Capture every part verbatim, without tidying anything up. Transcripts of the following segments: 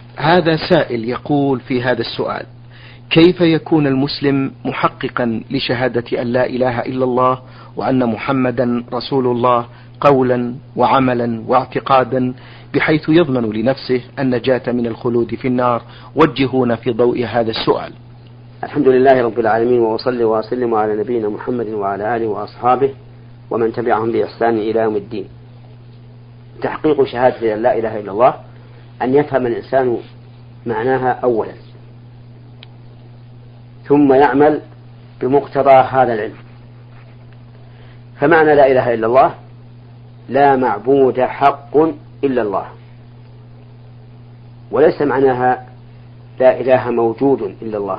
هذا سائل يقول في هذا السؤال: كيف يكون المسلم محققا لشهادة أن لا إله إلا الله وأن محمدا رسول الله قولا وعملا واعتقادا بحيث يضمن لنفسه النجاة من الخلود في النار؟ وجهونا في ضوء هذا السؤال. الحمد لله رب العالمين، وأصلي وأسلم على نبينا محمد وعلى آله وأصحابه ومن تبعهم بإحسان إلى يوم الدين. تحقيق شهادة أن لا إله إلا الله أن يفهم الإنسان معناها أولا، ثم يعمل بمقتضى هذا العلم. فمعنى لا إله إلا الله: لا معبود حق إلا الله، وليس معناها لا إله موجود إلا الله،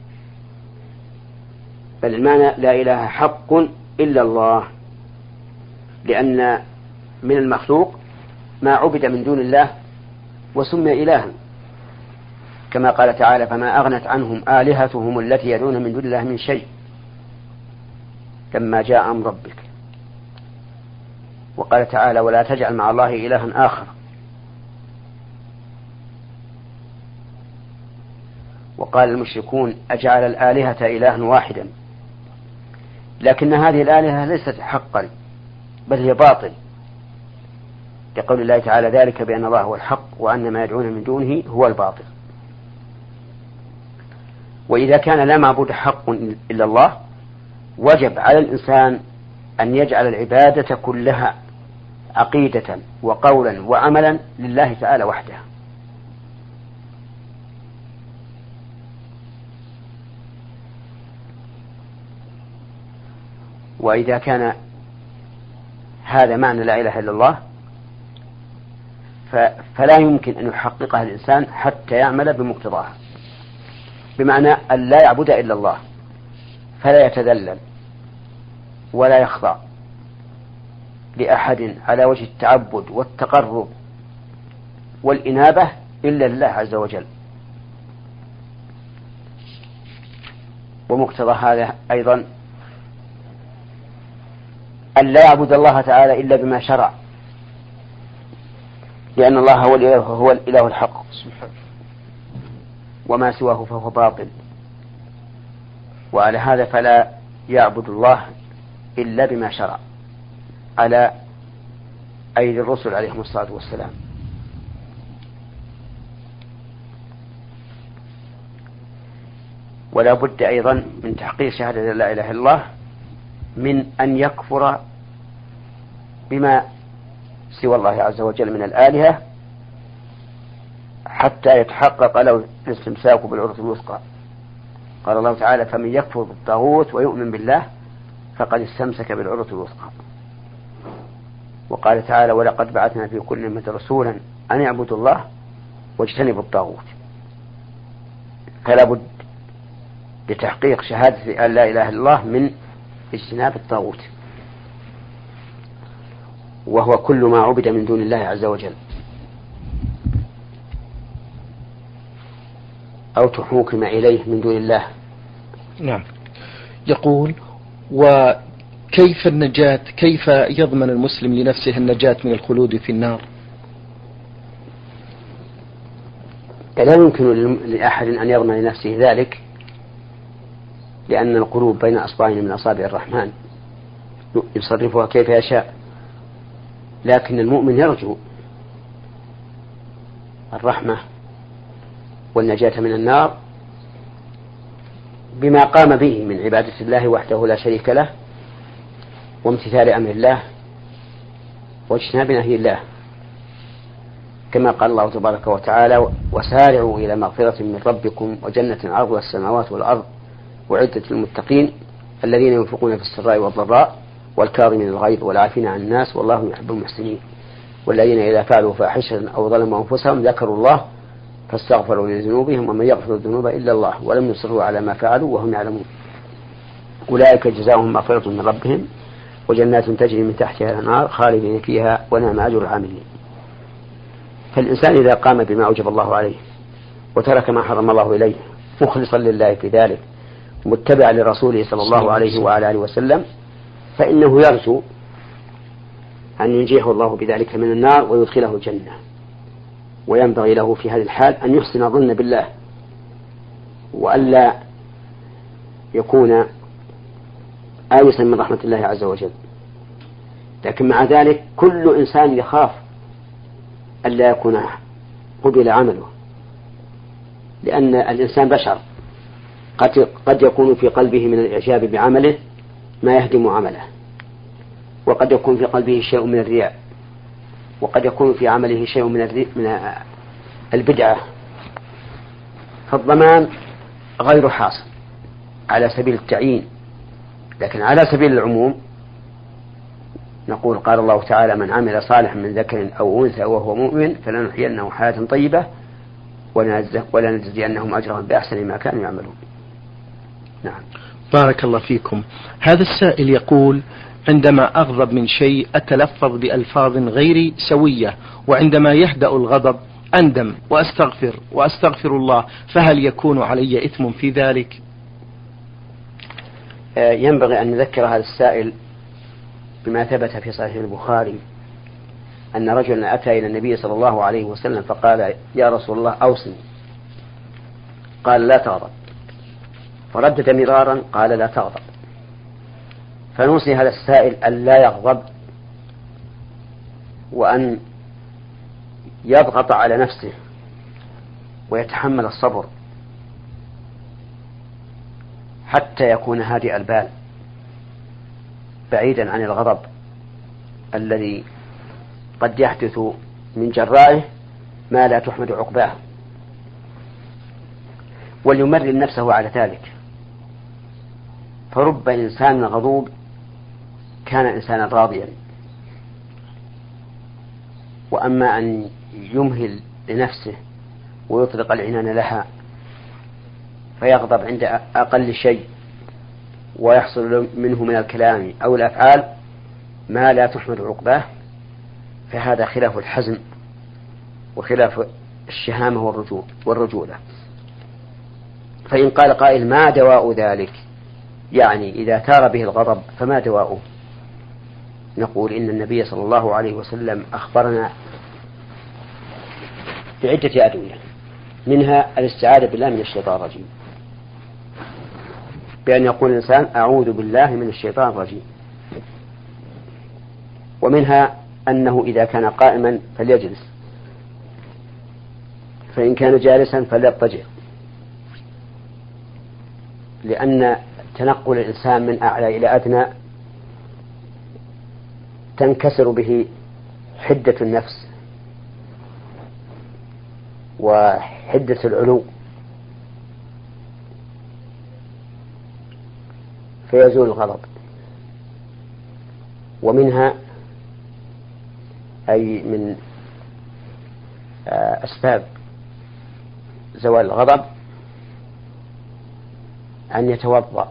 بل المعنى لا إله حق إلا الله، لأن من المخلوق ما عبد من دون الله وسمي إلها، كما قال تعالى: فما أغنت عنهم آلهتهم التي يدعون من دون الله من شيء لما جاء أمر ربك. وقال تعالى: ولا تجعل مع الله إلها آخر. وقال المشركون: أجعل الآلهة إلها واحدا. لكن هذه الآلهة ليست حقا، بل هي باطل، لقول الله تعالى: ذلك بأن الله هو الحق وأن ما يدعون من دونه هو الباطل. وإذا كان لا معبود حق إلا الله، وجب على الإنسان أن يجعل العبادة كلها عقيدة وقولا وعملا لله تعالى وحده. وإذا كان هذا معنى لا إله إلا الله، فلا يمكن أن يحققها الإنسان حتى يعمل بمقتضاها، بمعنى أن لا يعبد إلا الله، فلا يتذلل ولا يخضع لأحد على وجه التعبد والتقرب والإنابة إلا لله عز وجل. ومقتضى هذا أيضا أن لا يعبد الله تعالى إلا بما شرع، لأن الله هو الإله, هو الإله الحق، وما سواه فهو باطل. وعلى هذا فلا يعبد الله إلا بما شرع على أيدي الرسل عليهم الصلاة والسلام. ولا بد أيضا من تحقيق شهادة لا إله إلا الله من أن يكفر بما سوى الله عز وجل من الآلهة حتى يتحقق له الاستمساك بالعروة الوثقى. قال الله تعالى: فمن يكفر بالطاغوت ويؤمن بالله فقد استمسك بالعروة الوثقى. وقال تعالى: ولقد بعثنا في كل أمة رسولا أن يعبدوا الله واجتنبوا الطاغوت. فلا بد لتحقيق شهادة أن لا إله إلا الله من اجتناب الطاغوت، وهو كل ما عبد من دون الله عز وجل أو تحوكم إليه من دون الله. نعم. يقول: وكيف النجاة، كيف يضمن المسلم لنفسه النجاة من الخلود في النار؟ لا يمكن لأحد أن يضمن لنفسه ذلك، لأن القلوب بين أصبعين من أصابع الرحمن يصرفها كيف يشاء. لكن المؤمن يرجو الرحمة والنجاة من النار بما قام به من عبادة الله وحده لا شريك له، وامتثال أمر الله واجتناب نهي الله، كما قال الله تبارك وتعالى: وسارعوا إلى مغفرة من ربكم وجنة عرضها السماوات والأرض وعدة للمتقين الذين ينفقون في السراء والضراء والكاظمين الغيظ والعافين عن الناس والله يحب المحسنين والذين إذا فعلوا فاحشة أو ظلموا أنفسهم ذكروا الله فاستغفروا لذنوبهم ومن يغفر الذنوب إلا الله ولم يصروا على ما فعلوا وهم يعلمون أولئك جزاؤهم مغفرة من ربهم وجنات تجري من تحتها الأنهار خالدين فيها ونعم أجر العاملين. فالإنسان إذا قام بما أوجب الله عليه وترك ما حرم الله إليه مخلصا لله في ذلك متبعا لرسوله صلى الله عليه وعلى آله وسلم، فإنه يرجو أن ينجيه الله بذلك من النار ويدخله الجنة. وينبغي له في هذه الحال أن يحسن الظن بالله وألا يكون آيسا من رحمة الله عز وجل. لكن مع ذلك كل إنسان يخاف ألا يكون قبل عمله، لأن الإنسان بشر، قد قد يكون في قلبه من الإعجاب بعمله ما يهدم عمله، وقد يكون في قلبه شيء من الرياء، وقد يكون في عمله شيء من من البدعة. فالضمان غير حاصل على سبيل التعيين، لكن على سبيل العموم نقول قال الله تعالى: من عمل صالحا من ذكر أو أنثى وهو مؤمن فلنحيينه حياة طيبة ولنجزينهم أجرهم بأحسن ما كانوا يعملون. نعم. بارك الله فيكم. هذا السائل يقول: عندما أغضب من شيء أتلفظ بألفاظ غير سوية، وعندما يهدأ الغضب أندم وأستغفر وأستغفر الله، فهل يكون علي إثم في ذلك؟ ينبغي أن نذكر هذا السائل بما ثبت في صحيح البخاري أن رجلا أتى إلى النبي صلى الله عليه وسلم فقال: يا رسول الله أوصني. قال: لا تغضب. فردد مرارا قال: لا تغضب. فنوصي هذا السائل أن لا يغضب، وأن يضغط على نفسه ويتحمل الصبر حتى يكون هادئ البال بعيدا عن الغضب الذي قد يحدث من جرائه ما لا تحمد عقباه، وليمرن نفسه على ذلك. فرب إنسان غضوب كان إنسانا راضيا، وأما أن يمهل لنفسه ويطلق العنان لها فيغضب عند أقل شيء ويحصل منه من الكلام أو الأفعال ما لا تحمد عقباه، فهذا خلاف الحزم وخلاف الشهامة والرجولة. فإن قال قائل: ما دواء ذلك؟ يعني إذا ثار به الغضب فما دواؤه؟ نقول إن النبي صلى الله عليه وسلم أخبرنا بعدة أدوية، منها الاستعاذة بالله من الشيطان الرجيم، بأن يقول الإنسان: أعوذ بالله من الشيطان الرجيم. ومنها أنه إذا كان قائما فليجلس، فإن كان جالسا فليضطجع، لأن تنقل الإنسان من أعلى إلى أدنى تنكسر به حدة النفس وحدة العلو، فيزول الغضب. ومنها أي من أسباب زوال الغضب أن يتوضأ،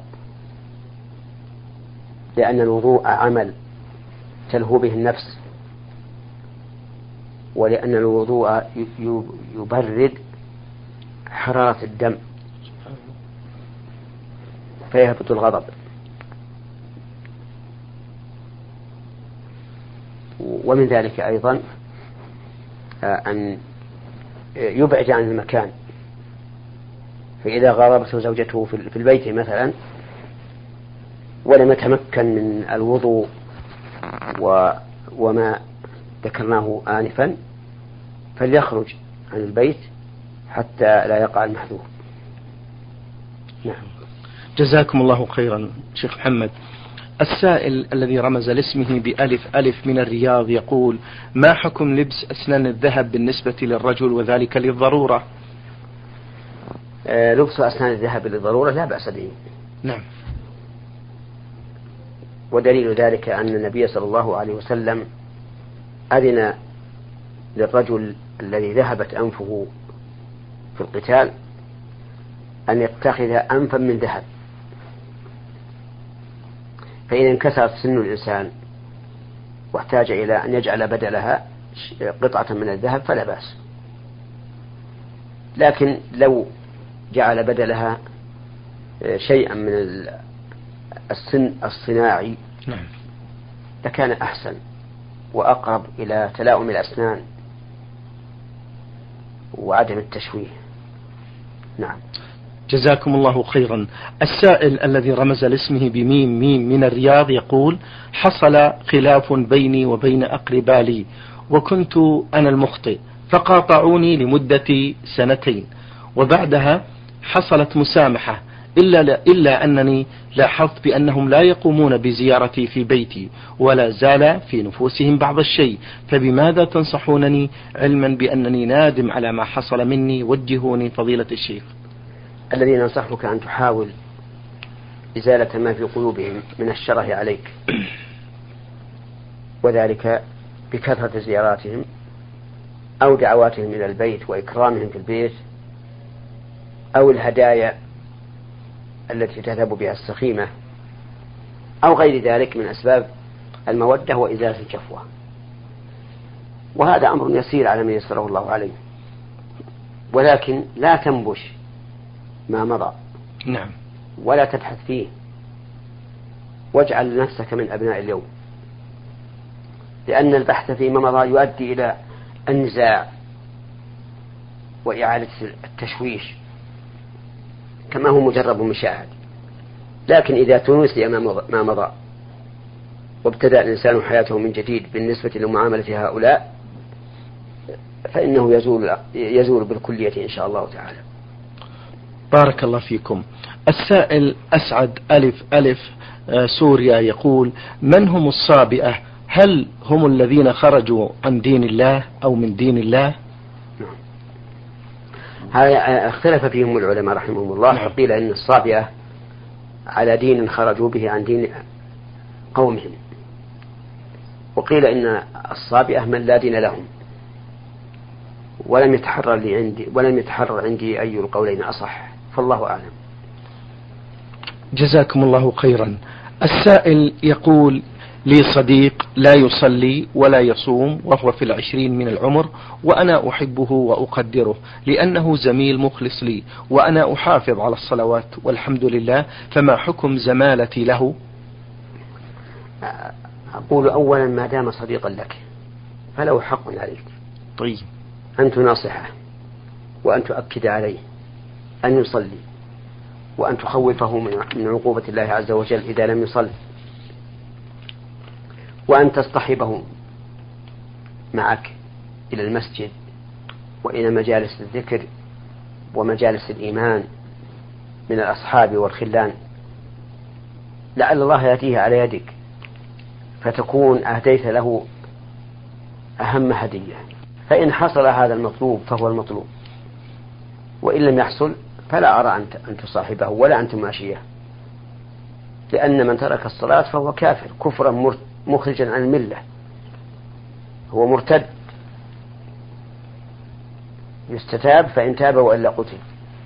لأن الوضوء عمل تلهو به النفس، ولأن الوضوء يبرد حرارة الدم فيهبط الغضب. ومن ذلك أيضا أن يبعد عن المكان، فإذا غضبته زوجته في البيت مثلا ولم يتمكن من الوضوء وما ذكرناه آنفا فليخرج عن البيت حتى لا يقع المحذور. نعم. جزاكم الله خيرا شيخ محمد. السائل الذي رمز لاسمه بألف ألف من الرياض يقول: ما حكم لبس أسنان الذهب بالنسبة للرجل وذلك للضرورة؟ آه لبس أسنان الذهب للضرورة لا بأس به. نعم. ودليل ذلك أن النبي صلى الله عليه وسلم أذن للرجل الذي ذهبت أنفه في القتال أن يتخذ أنفا من ذهب، فإذا انكسرت سن الإنسان واحتاج إلى أن يجعل بدلها قطعة من الذهب فلا بأس. لكن لو جعل بدلها شيئا من السن الصناعي لكان أحسن وأقرب إلى تلاؤم الأسنان وعدم التشويه. نعم. جزاكم الله خيرا. السائل الذي رمز لاسمه بميم ميم من الرياض يقول: حصل خلاف بيني وبين أقرباء لي وكنت أنا المخطئ فقاطعوني لمدة سنتين، وبعدها حصلت مسامحة، إلا, إلا أنني لاحظت بأنهم لا يقومون بزيارتي في بيتي ولا زال في نفوسهم بعض الشيء، فبماذا تنصحونني علما بأنني نادم على ما حصل مني؟ وجهوني فضيلة الشيخ. الذي ننصحك أن تحاول إزالة ما في قلوبهم من الشره عليك، وذلك بكثرة زياراتهم أو دعواتهم إلى البيت وإكرامهم في البيت، أو الهدايا التي تذهب بها السخيمة، أو غير ذلك من أسباب المودة وإزالة الجفوة. وهذا أمر يسير على من يسره الله عليه، ولكن لا تنبش ما مضى. نعم. ولا تبحث فيه، واجعل نفسك من أبناء اليوم، لأن البحث فيما مضى يؤدي إلى النزاع وإعادة التشويش كما هو مجرب مشاهد. لكن إذا تنسي ما مضى وابتدأ الإنسان حياته من جديد بالنسبة لمعاملة هؤلاء، فإنه يزول, يزول بالكلية إن شاء الله تعالى. بارك الله فيكم. السائل أسعد ألف ألف سوريا يقول: من هم الصابئة؟ هل هم الذين خرجوا عن دين الله أو من دين الله؟ هذا اختلف فيهم العلماء رحمهم الله. فقيل إن الصابئة على دين خرجوا به عن دين قومهم، وقيل إن الصابئة من لا دين لهم. ولم يتحرر لي عندي ولم يتحرر عندي أي القولين أصح، فالله أعلم. جزاكم الله خيرا. السائل يقول: لي صديق لا يصلي ولا يصوم وهو في العشرين من العمر، وأنا أحبه وأقدره لأنه زميل مخلص لي، وأنا أحافظ على الصلوات والحمد لله، فما حكم زمالتي له؟ أقول أولا ما دام صديقا لك فله حق عليك. طيب. أن تناصحه وأن تؤكد عليه أن يصلي، وأن تخوفه من عقوبة الله عز وجل إذا لم يصل، وأن تصطحبه معك إلى المسجد وإلى مجالس الذكر ومجالس الإيمان من الأصحاب والخلان، لعل الله يأتيه على يدك فتكون أهديت له أهم هدية. فإن حصل هذا المطلوب فهو المطلوب، وإن لم يحصل فلا أرى أن تصاحبه ولا أن تماشيه، لأن من ترك الصلاة فهو كافر كفرا مخرجا عن الملة، هو مرتد يستتاب فإن تاب وإلا قتل.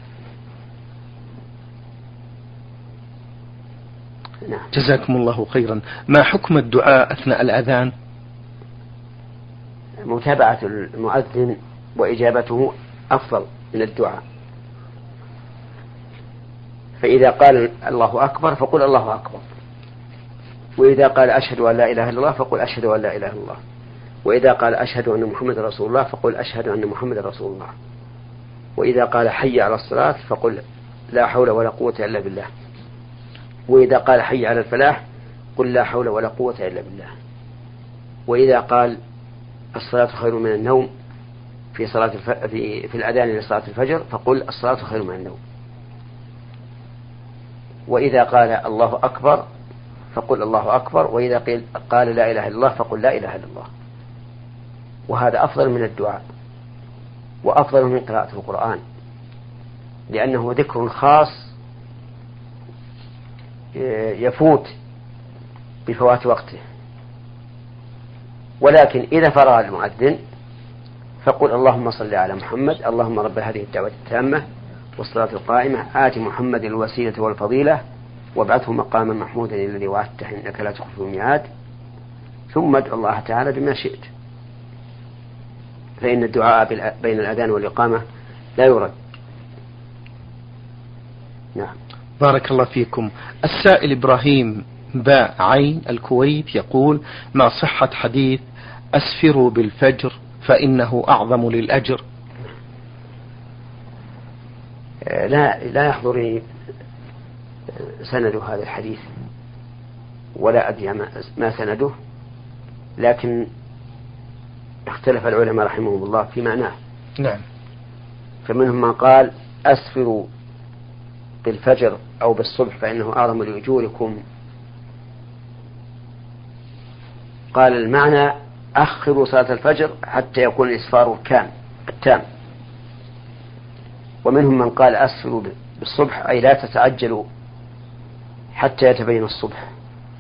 نعم. جزاكم الله خيرا. ما حكم الدعاء أثناء الأذان؟ متابعة المؤذن وإجابته أفضل من الدعاء. فإذا قال الله أكبر فقل الله أكبر، وإذا قال أشهد أن لا إله إلا الله فقل أشهد أن لا إله إلا الله، وإذا قال أشهد أن محمد رسول الله فقل أشهد أن محمد رسول الله، وإذا قال حي على الصلاة فقل لا حول ولا قوة إلا بالله، وإذا قال حي على الفلاح قل لا حول ولا قوة إلا بالله، وإذا قال الصلاة خير من النوم في صلاة الف... في... في الأذان لصلاة الفجر فقل الصلاة خير من النوم، وإذا قال الله أكبر فقل الله أكبر، وإذا قيل قال لا إله إلا الله فقل لا إله إلا الله. وهذا أفضل من الدعاء وأفضل من قراءة القرآن، لأنه ذكر خاص يفوت بفوات وقته. ولكن إذا فرغ المؤذن فقل اللهم صل على محمد، اللهم رب هذه الدعوة التامة والصلاة القائمة آت محمد الوسيلة والفضيلة وابعثه مقاما محمودا الذي وعدته إنك لا تخلف الميعاد، ثم ادعو الله تعالى بما شئت، فإن الدعاء بين الأذان والإقامة لا يرد. نعم. بارك الله فيكم. السائل إبراهيم باء عين الكويت يقول: ما صحة حديث أسفروا بالفجر فإنه أعظم للأجر؟ لا لا يحضرني سند هذا الحديث ولا أدري ما سنده، لكن اختلف العلماء رحمهم الله في معناه. نعم. فمنهم من قال أسفروا بالفجر أو بالصبح فإنه أعظم لأجوركم. قال المعنى أخروا صلاة الفجر حتى يكون الإسفار الكام التام. ومنهم من قال أسفروا بالصبح أي لا تتعجلوا حتى يتبين الصبح،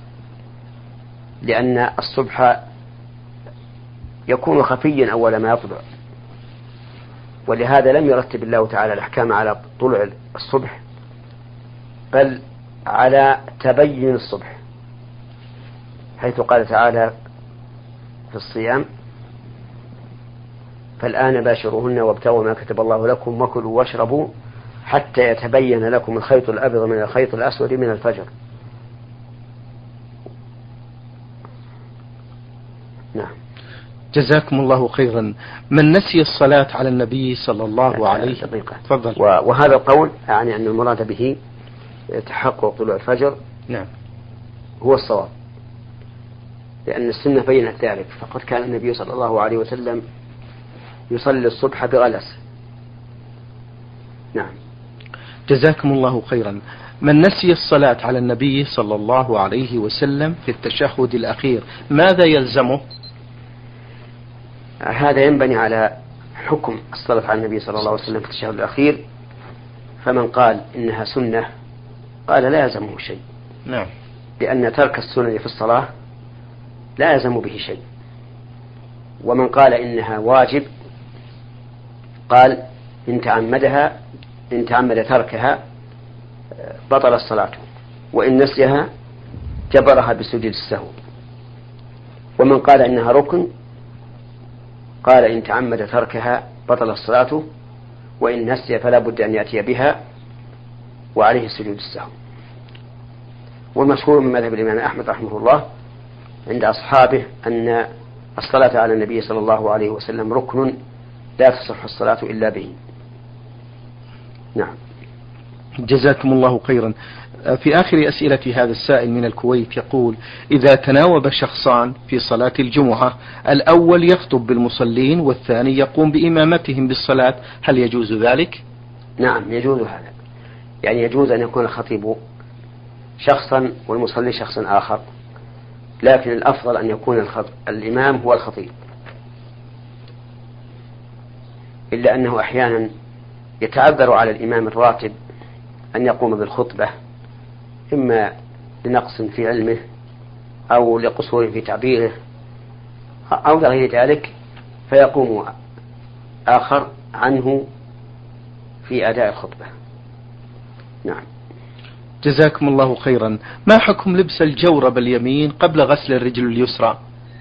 لأن الصبح يكون خفيا أول ما يطلع، ولهذا لم يرتب الله تعالى الأحكام على طلوع الصبح بل على تبين الصبح، حيث قال تعالى في الصيام فالآن باشروهن وابتغوا ما كتب الله لكم وكلوا واشربوا حتى يتبين لكم الخيط الأبيض من الخيط الأسود من الفجر. نعم. جزاكم الله خيرا. من نسي الصلاة على النبي صلى الله عليه وسلم. تفضل. وهذا القول يعني أن المراد به تحقق طلوع الفجر. نعم. هو الصواب، لأن السنة بينت ذلك، فقد كان النبي صلى الله عليه وسلم يصلي الصبح بغلس. نعم. جزاكم الله خيرا. من نسي الصلاة على النبي صلى الله عليه وسلم في التشهد الأخير ماذا يلزمه؟ هذا ينبني على حكم الصلاة على النبي صلى الله عليه وسلم في التشهد الأخير، فمن قال إنها سنة قال لا يلزمه شيء. نعم. لأن ترك السنة في الصلاة لا يلزم به شيء. ومن قال إنها واجب قال إن تعمدها إن تعمد تركها بطل الصلاة، وإن نسيها جبرها بسجود السهو. ومن قال إنها ركن قال إن تعمد تركها بطل الصلاة، وإن نسي فلا بد أن يأتي بها وعليه سجود السهو. والمشهور من مذهب الإمام أحمد رحمه الله عند أصحابه أن الصلاة على النبي صلى الله عليه وسلم ركن لا تصح الصلاة إلا به. نعم. جزاكم الله خيرا. في آخر أسئلة هذا السائل من الكويت يقول: إذا تناوب شخصان في صلاة الجمعة، الأول يخطب بالمصلين والثاني يقوم بإمامتهم بالصلاة، هل يجوز ذلك؟ نعم يجوز هذا، يعني يجوز أن يكون الخطيب شخصا والمصلي شخصا آخر، لكن الأفضل أن يكون الخط... الإمام هو الخطيب، إلا أنه أحيانا يتعذر على الإمام الراتب أن يقوم بالخطبة، إما لنقص في علمه أو لقصور في تعبيره أو لغير ذلك، فيقوم آخر عنه في أداء الخطبة. نعم. جزاكم الله خيرا. ما حكم لبس الجورب اليمين قبل غسل الرجل اليسرى؟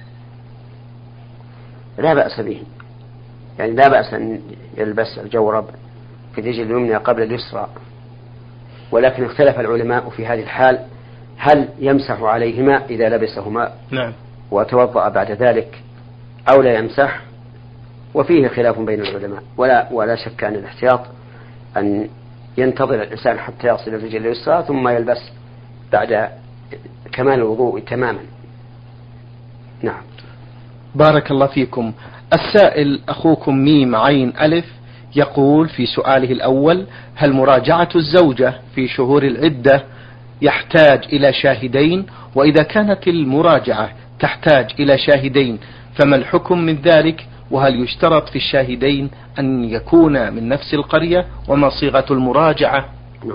لا بأس به، يعني لا بأس أن يلبس الجورب في الرجل اليمنى قبل اليسرى، ولكن اختلف العلماء في هذه الحال هل يمسح عليهما إذا لبسهما نعم. وتوضأ بعد ذلك أو لا يمسح، وفيه خلاف بين العلماء، ولا, ولا شك أن الاحتياط أن ينتظر الإنسان حتى يصل الرجل اليسرى ثم يلبس بعد كمال الوضوء تماما. نعم. بارك الله فيكم. السائل أخوكم ميم عين ألف يقول في سؤاله الأول: هل مراجعة الزوجة في شهور العدة يحتاج إلى شاهدين؟ وإذا كانت المراجعة تحتاج إلى شاهدين فما الحكم من ذلك؟ وهل يشترط في الشاهدين أن يكون من نفس القرية؟ وما صيغة المراجعة؟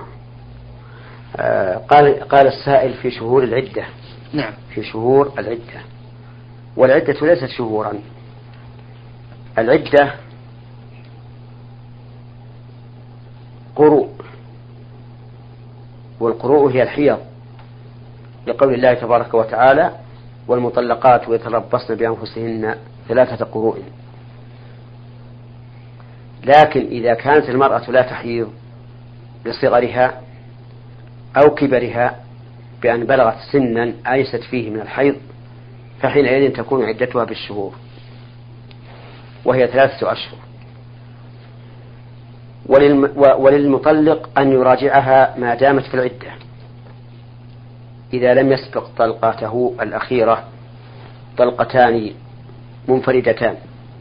آه قال قال السائل في شهور العدة. نعم. في شهور العدة، والعدة ليست شهورا، العدة قروء، والقروء هي الحيض، لقول الله تبارك وتعالى: والمطلقات يتربصن بأنفسهن ثلاثة قروء. لكن إذا كانت المرأة لا تحيض لصغرها أو كبرها بأن بلغت سنا آيست فيه من الحيض، فحينئذ تكون عدتها بالشهور، وهي ثلاثة أشهر. وللمطلق أن يراجعها ما دامت في العدة إذا لم يسبق طلقته الأخيرة طلقتان منفردتان،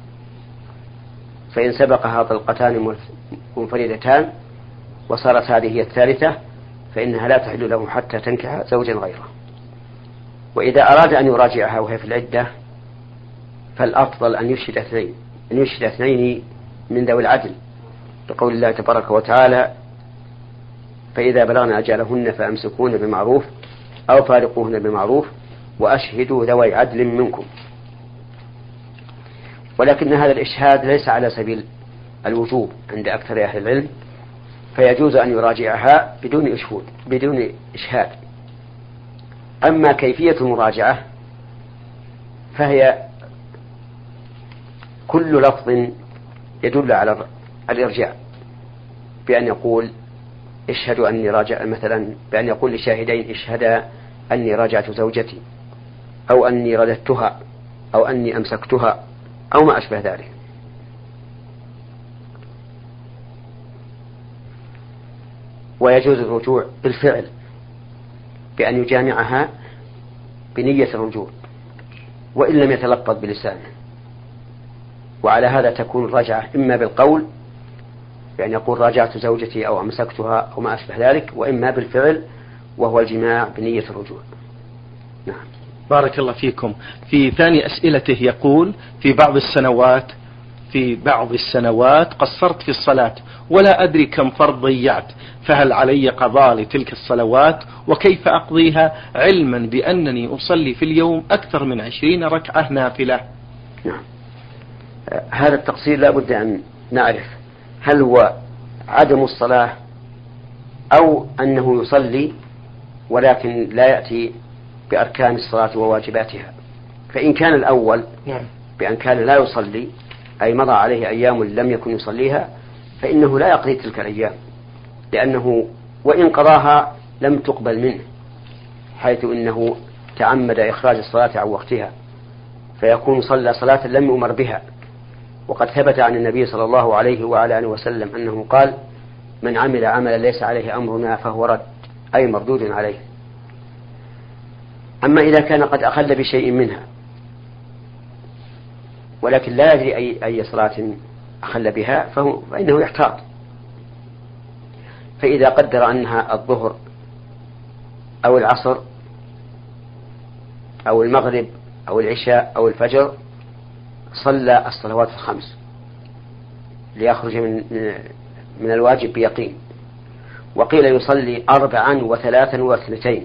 فإن سبقها طلقتان منفردتان وصارت هذه هي الثالثة فإنها لا تحل له حتى تنكح زوجا غيره. وإذا أراد أن يراجعها وهي في العدة فالأفضل أن يشهد اثنين أن يشهد اثنين من ذوي العدل، لقول الله تبارك وتعالى: فإذا بلغن أجلهن فأمسكوهن بمعروف أو فارقوهن بمعروف وأشهدوا ذوي عدل منكم. ولكن هذا الإشهاد ليس على سبيل الوجوب عند أكثر أهل العلم، فيجوز أن يراجعها بدون إشهاد بدون إشهاد. أما كيفية المراجعة فهي كل لفظ يدل على الإرجاع، بأن يقول اشهدوا أني راجع، مثلا بأن يقول لشاهدين اشهدا أني راجعت زوجتي، أو أني رددتها، أو أني أمسكتها، أو ما أشبه ذلك. ويجوز الرجوع بالفعل بأن يجامعها بنية الرجوع وإن لم يتلفظ بلسانه، وعلى هذا تكون الرجعة إما بالقول بأن يقول راجعت زوجتي أو أمسكتها أو ما أشبه ذلك، وإما بالفعل وهو الجماع بنية الرجوع. نعم. بارك الله فيكم. في ثاني أسئلته يقول: في بعض السنوات في بعض السنوات قصرت في الصلاة ولا أدري كم فرض ضيعت، فهل علي قضاء لتلك الصلوات وكيف أقضيها، علما بأنني أصلي في اليوم أكثر من عشرين ركعة نافلة؟ نعم. هذا التقصير لا بد أن نعرف هل هو عدم الصلاة أو أنه يصلي ولكن لا يأتي بأركان الصلاة وواجباتها. فإن كان الأول بأن كان لا يصلي أي مضى عليه أيام لم يكن يصليها فإنه لا يقضي تلك الأيام، لأنه وإن قضاها لم تقبل منه، حيث إنه تعمد إخراج الصلاة عن وقتها، فيكون صلى صلاة لم يؤمر بها. وقد ثبت عن النبي صلى الله عليه وعلى آله وسلم أنه قال: من عمل عملا ليس عليه أمرنا فهو رد، أي مردود عليه. أما إذا كان قد أخل بشيء منها ولكن لا يدري أي, أي صلاة أخل بها فهو فإنه يحتاط. فإذا قدر أنها الظهر أو العصر أو المغرب أو العشاء أو الفجر صلى الصلوات الخمس ليخرج من, من الواجب بيقين. وقيل يصلي أربعا وثلاثا واثنتين،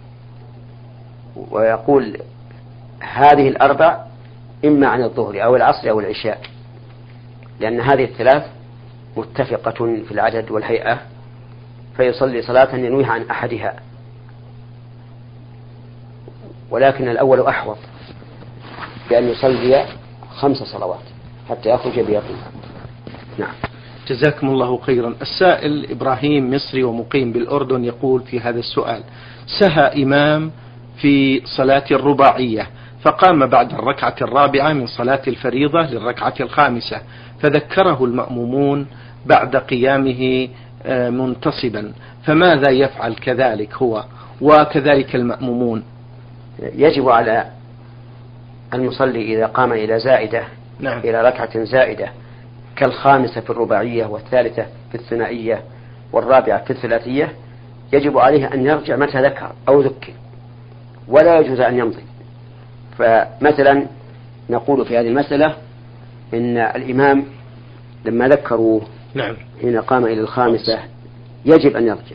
ويقول هذه الأربع إما عن الظهر أو العصر أو العشاء، لأن هذه الثلاث متفقة في العدد والهيئة، فيصلي صلاة ينويها عن أحدها. ولكن الأول أحوط بأن يصلي خمس صلوات حتى يخرج بيقين. نعم. جزاكم الله خيرا. السائل إبراهيم مصري ومقيم بالأردن يقول في هذا السؤال: سهى إمام في صلاة الرباعية فقام بعد الركعة الرابعة من صلاة الفريضة للركعة الخامسة، فذكره المأمومون بعد قيامه منتصبا، فماذا يفعل كذلك هو وكذلك المأمومون؟ يجب على المصلي إذا قام إلى زائدة نعم. إلى ركعة زائدة كالخامسة في الرباعية والثالثة في الثنائية والرابعة في الثلاثية، يجب عليه أن يرجع متى ذكر أو ذكر، ولا يجوز أن يمضي. فمثلا نقول في هذه المسألة إن الإمام لما ذكروا نعم. حين قام إلى الخامسة يجب أن يرجع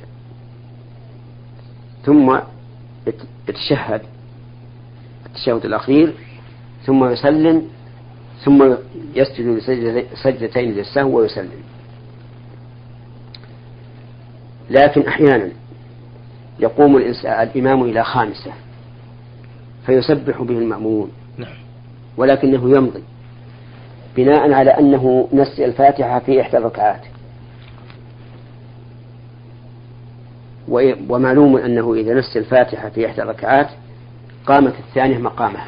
ثم يتشهد التشهد الأخير ثم يسلم ثم يسجد سجدتين للسهو ويسلم. لكن أحيانا يقوم الإمام إلى خامسة فيسبح به المأمون ولكنه يمضي بناء على أنه نسي الفاتحة في إحدى الركعات، ومعلوم أنه إذا نسي الفاتحة في إحدى الركعات قامت الثانية مقامها،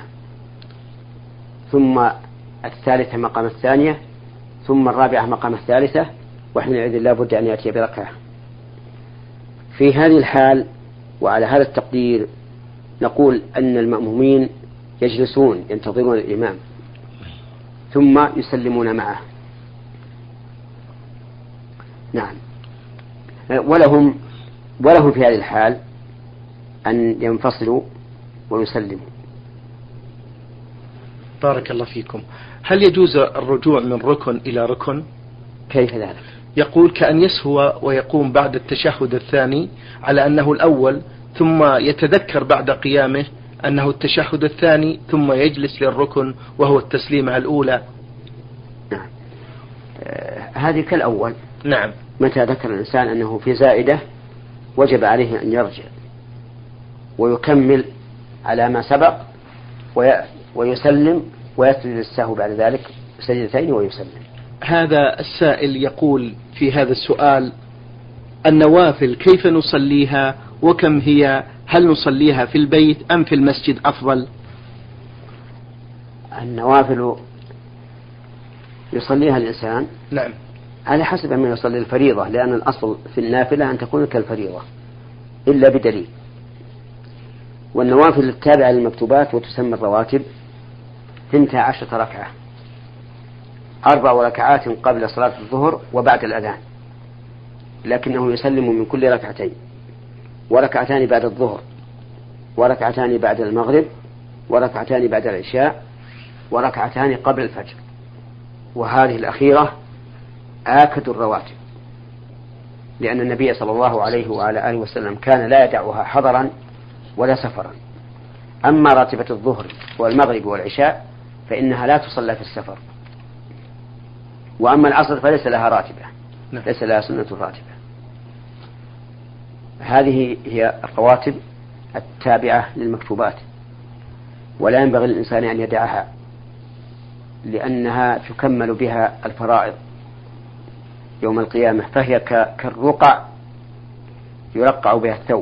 ثم الثالثة مقام الثانية، ثم الرابعة مقام الثالثة، وحينئذ لا بد أن يأتي بركعة. في هذه الحال وعلى هذا التقدير نقول أن المأمومين يجلسون ينتظرون الإمام ثم يسلمون معه. نعم. ولهم ولهم في هذه الحال أن ينفصلوا ويسلموا. بارك الله فيكم. هل يجوز الرجوع من ركن إلى ركن؟ كيف ذلك؟ يقول كأن يسهو ويقوم بعد التشهد الثاني على أنه الأول، ثم يتذكر بعد قيامه أنه التشهد الثاني، ثم يجلس للركن وهو التسليمة الأولى. نعم. آه هذه كالأول. نعم. متى ذكر الإنسان أنه في زائدة وجب عليه أن يرجع ويكمل على ما سبق ويسلم ويسجد السهو بعد ذلك سجدتين ويسلم. هذا السائل يقول في هذا السؤال: النوافل كيف نصليها وكم هي؟ هل نصليها في البيت أم في المسجد أفضل؟ النوافل يصليها الإنسان نعم على حسب من يصلي الفريضة، لأن الأصل في النافلة أن تكون كالفريضة إلا بدليل. والنوافل التابعة للمكتوبات وتسمى الرواتب ثنتا عشرة ركعة، أربع ركعات قبل صلاة الظهر وبعد الأذان، لكنه يسلم من كل ركعتين، وركعتان بعد الظهر، وركعتان بعد المغرب، وركعتان بعد العشاء، وركعتان قبل الفجر. وهذه الأخيرة آكد الرواتب، لأن النبي صلى الله عليه وعلى آله وسلم كان لا يدعها حضرا ولا سفرا. أما راتبة الظهر والمغرب والعشاء فإنها لا تصلى في السفر، وأما العصر فليس لها راتبة، ليس لها سنة راتبة. هذه هي الرواتب التابعة للمكتوبات، ولا ينبغي للإنسان أن يدعها، لأنها تكمل بها الفرائض يوم القيامة، فهي كالرقع يرقع بها الثوب.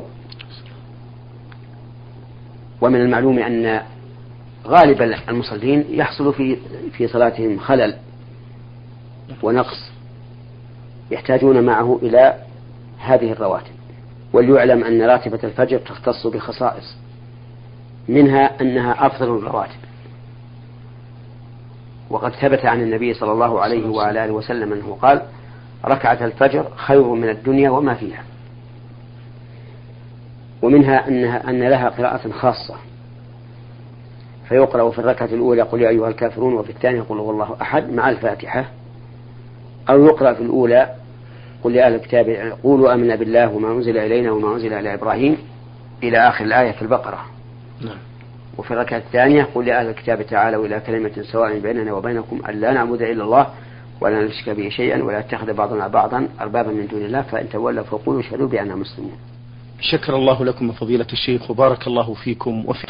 ومن المعلوم أن غالب المصلين يحصل في في صلاتهم خلل ونقص، يحتاجون معه إلى هذه الرواتب. وليعلم أن راتبة الفجر تختص بخصائص، منها أنها أفضل الرواتب، وقد ثبت عن النبي صلى الله عليه وعلى آله وسلم أنه قال: ركعة الفجر خير من الدنيا وما فيها. ومنها أنها أن لها قراءة خاصة، فيقرأ في الركعة الأولى قل يا أيها الكافرون، وفي الثانية قل هو الله أحد مع الفاتحة، أو يقرأ في الأولى قل يا أهل الكتاب قولوا آمنا بالله وما أنزل إلينا وما أنزل إلى إبراهيم إلى آخر الآية في البقرة. نعم. وفي الركعة الثانية قل يا أهل الكتاب تعالوا إلى كلمة سواء بيننا وبينكم أن لا نعبد إلا الله ولا نشرك به شيئا ولا يتخذ بعضنا بعضا أربابا من دون الله فإن تولوا فقولوا اشهدوا بأننا مسلمون. شكر الله لكم فضيلة الشيخ وبارك الله فيكم وفي